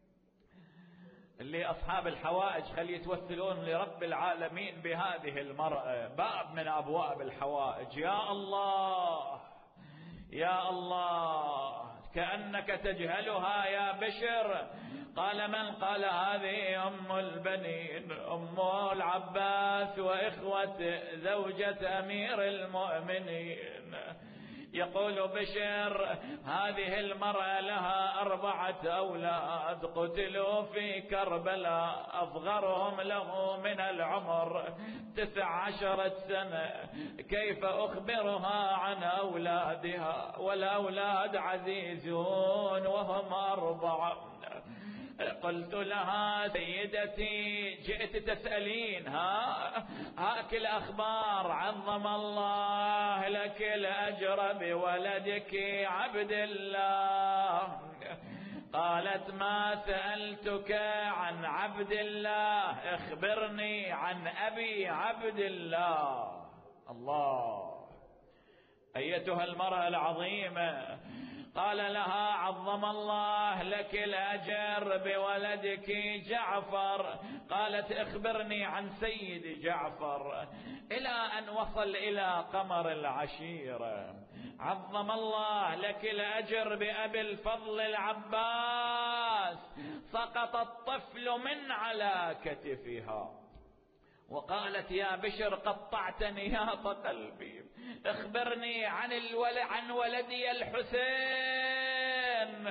اللي أصحاب الحوائج خلي يتوسلون لرب العالمين بهذه المرأة، باب من أبواب الحوائج. يا الله يا الله، كأنك تجهلها يا بشر. قال: من؟ قال: هذه أم البنين، أم العباس وإخوة زوجة أمير المؤمنين. يقول بشر: هذه المرأة لها أربعة أولاد قتلوا في كربلاء، أصغرهم له من العمر تسع عشرة سنة، كيف أخبرها عن أولادها؟ والأولاد عزيزون وهم أربعة. قلت لها: سيدتي، جئت تسألين ها هاك الأخبار، عظم الله لك الأجر بولدك عبد الله. قالت: ما سألتك عن عبد الله، اخبرني عن أبي عبد الله. الله، أيتها المرأة العظيمة. قال لها: عظم الله لك الأجر بولدك جعفر. قالت: اخبرني عن سيد جعفر، إلى أن وصل إلى قمر العشيرة. عظم الله لك الأجر بأبي الفضل العباس، سقط الطفل من على كتفها. وقالت: يا بشر قطعتني نياط قلبي، اخبرني عن الول عن ولدي الحسين.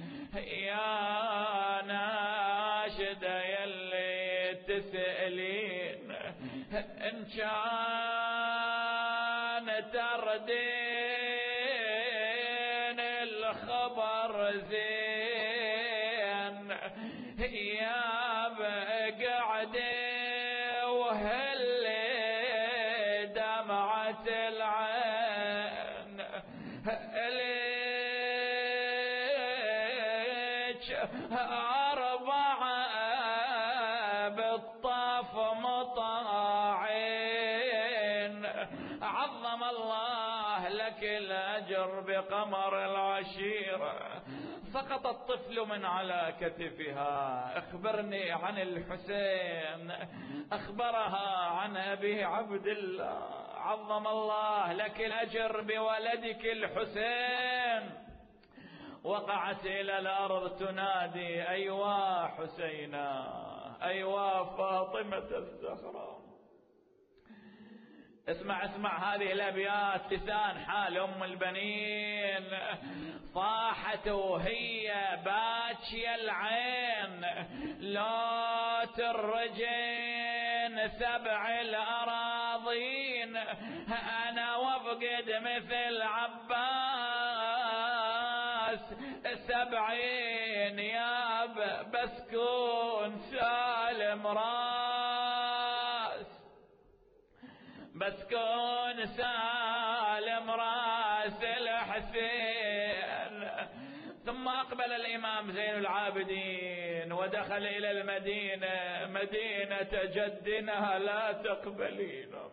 يا ناشدة يلي تسألين، إن كان تردين الخبر زين، يا بقعدين وهلي دمعة العين، ليش أربعة بالطاف مطاعين. عظم الله لك الأجر بقمر العشيرة، سقط الطفل من على كتفها. اخبرني عن الحسين. أخبرها عن أبي عبد الله. عظم الله لك الأجر بولدك الحسين. وقعت إلى الأرض تنادي: أيوا حسينا، أيوا فاطمة الزهراء. اسمع اسمع هذه الأبيات، لسان حال أم البنين. صاحت وهي باتشي العين: لا ترجين سبع الأراضين، أنا وفقد مثل عباس، راس الحسين. ثم أقبل الإمام زين العابدين ودخل إلى المدينة، مدينة جدنا لا تقبلين،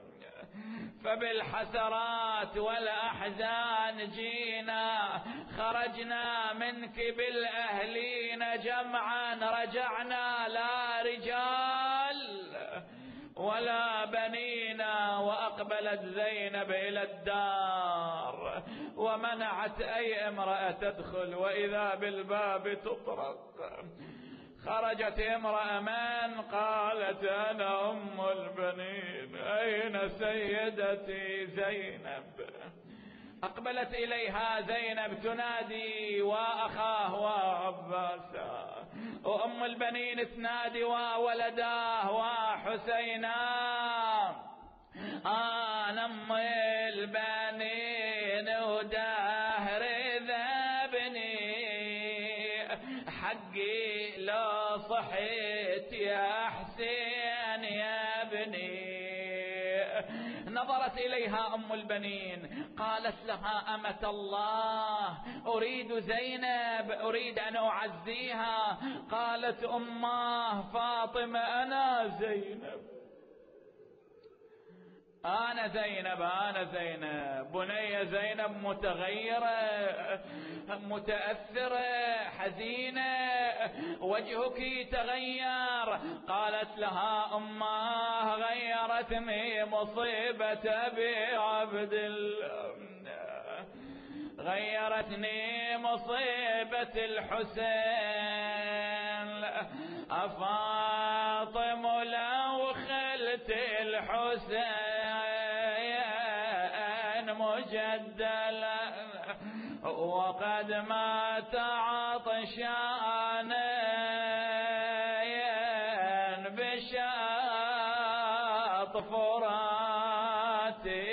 فبالحسرات والأحزان جينا، خرجنا منك بالأهلين جمعا، رجعنا لا رجال ولا بنينا. وأقبلت زينب إلى الدار ومنعت أي امرأة تدخل، وإذا بالباب تطرق. خرجت امرأة من؟ قالت أنا أم البنين، أين سيدتي زينب؟ أقبلت إليها زينب تنادي وأخاه وعباسا، وأم البنين تنادي وولداه وحسينا. أنا أم البنين ودهر ذابني، حقي لو صحيت يا حسين يا ابني. نظرت إليها أم البنين قالت لها أمة الله، أريد زينب، أريد أن أعزيها. قالت أماه فاطمة أنا زينب، أنا زينب أنا زينب. بني زينب متغيرة متأثرة حزينة، وجهك تغير. قالت لها أماه غيرتني مصيبة أبي عبد الله، غيرتني مصيبة الحسين. أفاطم لو خلت الحسين مجدلا، وقد مات عطشانا بشاط فراتي،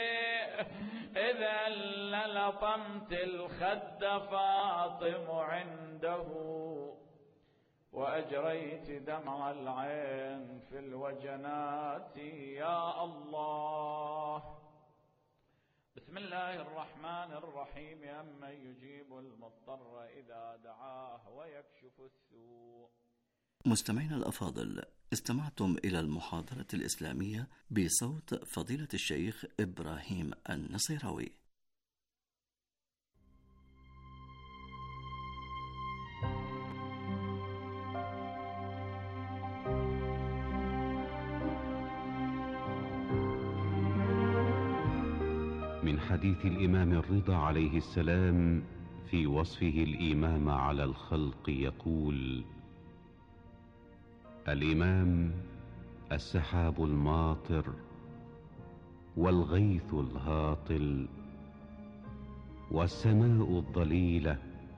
إذا للطمت الخد فاطم عنده، وأجريت دمع العين في الوجنات. يا الله. بسم الله الرحمن الرحيم. أمن يجيب المضطر إذا دعاه ويكشف السوء. مستمعينا الأفاضل، استمعتم إلى المحاضرة الإسلامية بصوت فضيلة الشيخ إبراهيم النصيراوي. من حديث الإمام الرضا عليه السلام في وصفه الإمام على الخلق يقول: الإمام السحاب الماطر، والغيث الهاطل، والسماء الضليلة،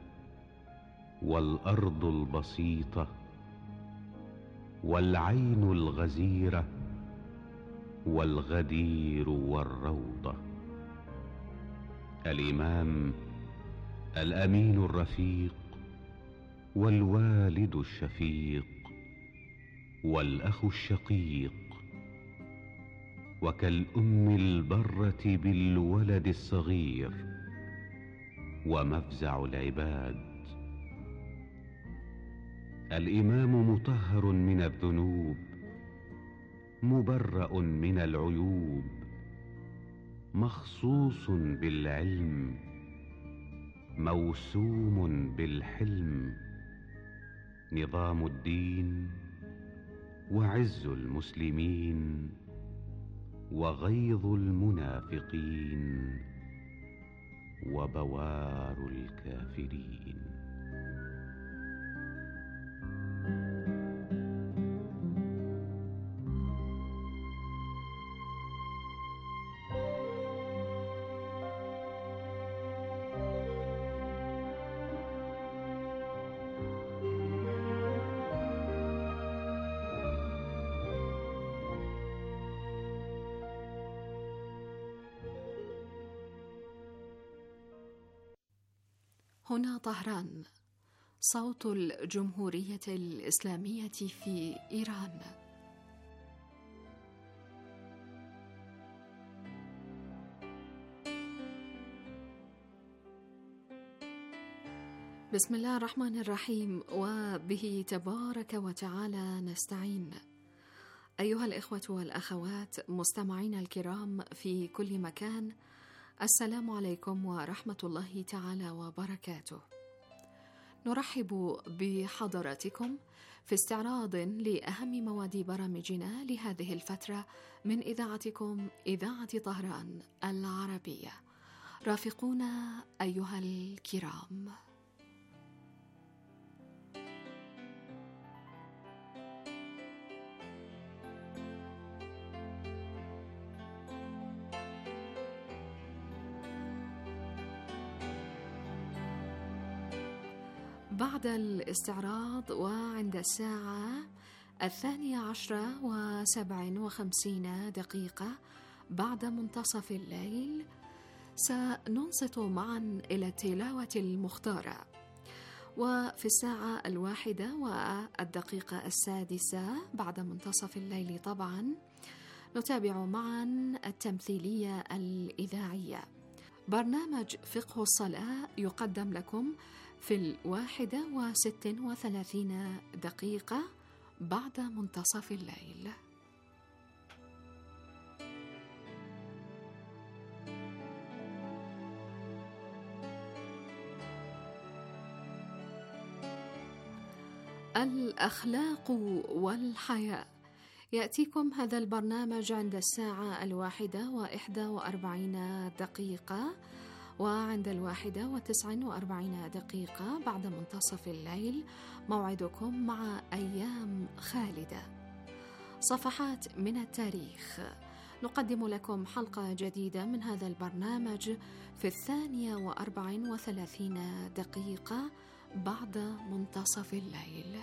والأرض البسيطة، والعين الغزيرة، والغدير والروضة. الإمام الأمين الرفيق، والوالد الشفيق، والأخ الشقيق، وكالأم البرة بالولد الصغير، ومفزع العباد. الإمام مطهر من الذنوب، مبرأ من العيوب، مخصوص بالعلم، موسوم بالحلم، نظام الدين، وعز المسلمين، وغيظ المنافقين، وبوار الكافرين. هنا طهران، صوت الجمهورية الإسلامية في إيران. بسم الله الرحمن الرحيم، وبه تبارك وتعالى نستعين. أيها الإخوة والأخوات مستمعين الكرام في كل مكان، السلام عليكم ورحمة الله تعالى وبركاته. نرحب بحضراتكم في استعراض لأهم مواد برامجنا لهذه الفترة من إذاعتكم إذاعة طهران العربية. رافقونا أيها الكرام. بعد الاستعراض وعند الساعة الثانية عشرة وسبع وخمسين دقيقة بعد منتصف الليل سننصت معا إلى التلاوة المختارة، وفي الساعة الواحدة والدقيقة السادسة بعد منتصف الليل طبعا نتابع معا التمثيلية الإذاعية. برنامج فقه الصلاة يقدم لكم في الواحدة وست وثلاثين دقيقة بعد منتصف الليل. الأخلاق والحياء. يأتيكم هذا البرنامج عند الساعة الواحدة وإحدى وأربعين دقيقة وعند الواحدة وتسع وأربعين دقيقة بعد منتصف الليل موعدكم مع أيام خالدة، صفحات من التاريخ. نقدم لكم حلقة جديدة من هذا البرنامج في الثانية وأربع وثلاثين دقيقة بعد منتصف الليل.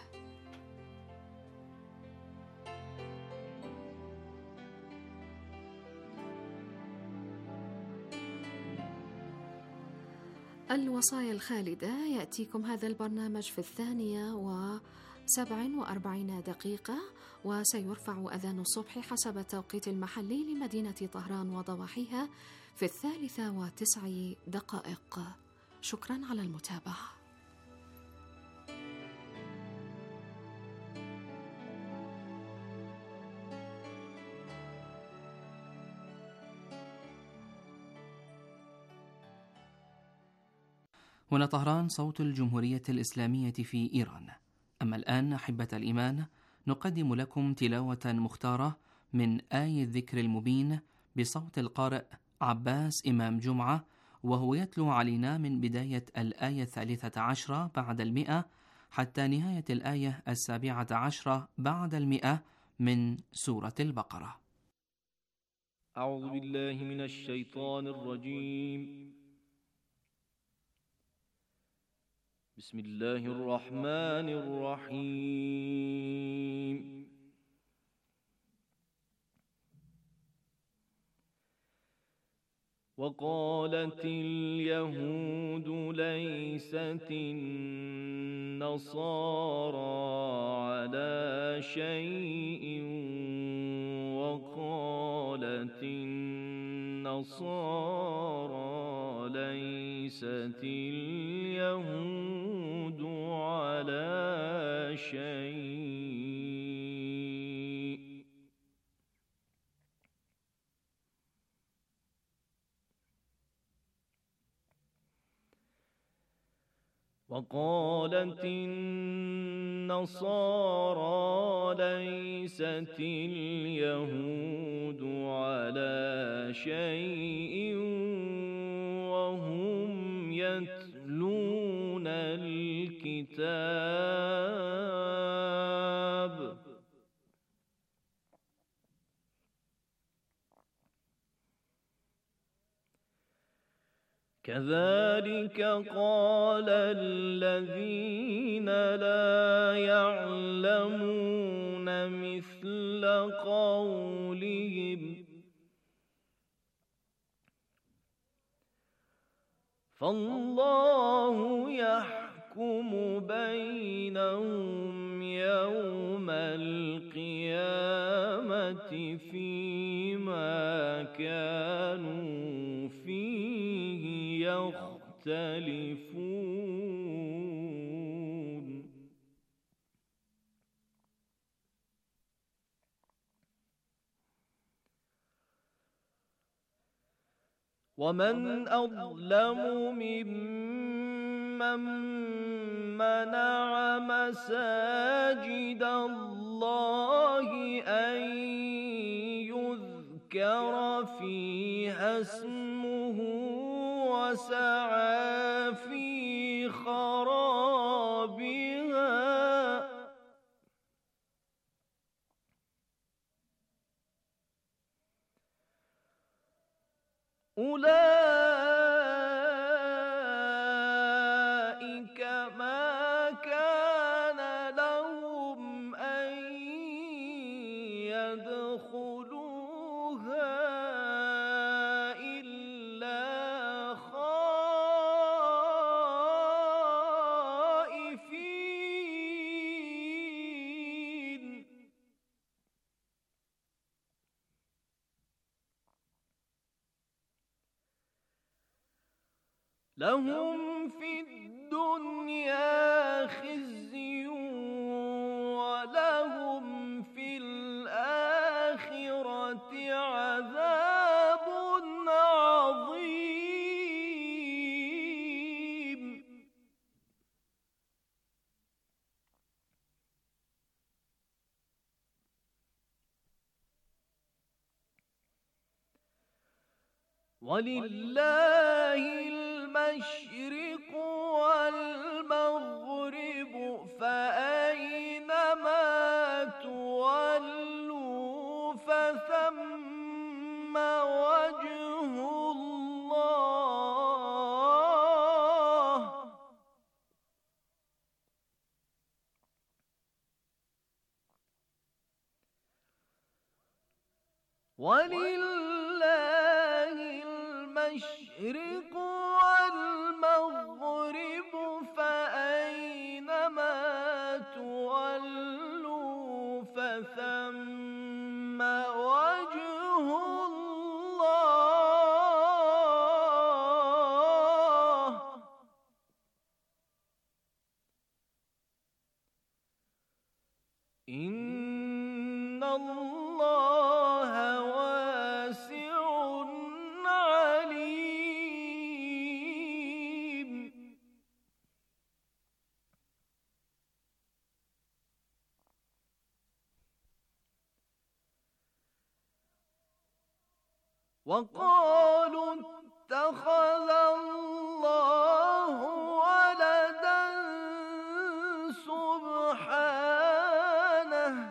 الوصايا الخالدة. يأتيكم هذا البرنامج في الثانية وسبع وأربعين دقيقة وسيرفع أذان الصبح حسب التوقيت المحلي لمدينة طهران وضواحيها في الثالثة وتسع دقائق. شكرا على المتابعة. هنا طهران صوت الجمهورية الإسلامية في إيران. أما الآن أحبة الإيمان نقدم لكم تلاوة مختارة من آي الذكر المبين بصوت القارئ عباس إمام جمعة، وهو يتلو علينا من بداية الآية الثالثة عشرة بعد المئة حتى نهاية الآية السابعة عشرة بعد المئة من سورة البقرة. أعوذ بالله من الشيطان الرجيم. بسم الله الرحمن الرحيم. وقالت اليهود ليست النصارى على شيء وقالت النصارى ليست اليهود على شيء وقالت النصارى ليست اليهود على شيء وهم يتلون الكتاب كذلك قال الذين لا يعلمون مثل قولهم فالله يحكم بينهم يوم القيامة فيما كانوا فيه يختلفون ومن أظلم ممن منع مساجد الله أن يذكر فيها اسمه وسعى في خرابها أولئك ما كان لهم أن يدخلوها إلا خائفين لهم في الدنيا خزي ولهم في الآخرة عذاب عظيم ولله المشرق والمغرب فأينما تولوا فثم وجه الله ولله المشرق والمغرب فأينما تولوا فثم وجه الله إن الله واسع عليم وقالوا اتخذ الله ولدا سبحانه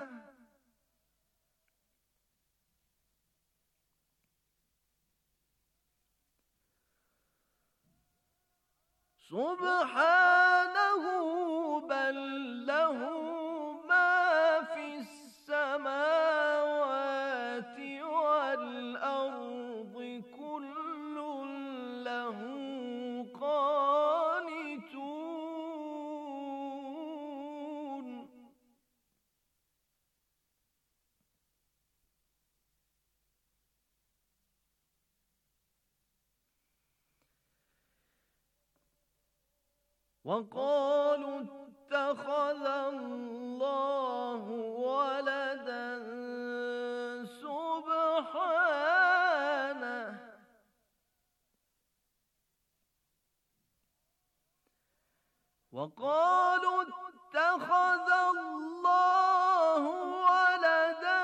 سبحانه بل له ما في السماوات والأرض كل له قانتون وقالوا اتخذ الله ولدا سبحانه وقالوا اتخذ الله ولدا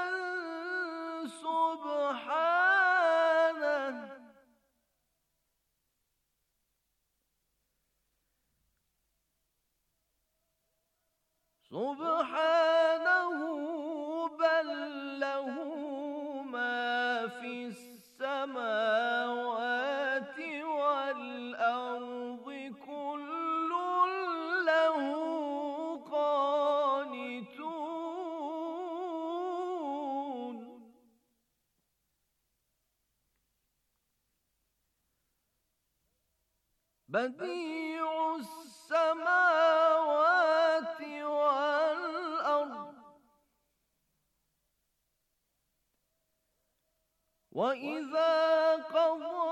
سبحانه سبحانه بل له ما في السماوات والأرض كل له قانتون بديع السماوات والأرض وإذا قضى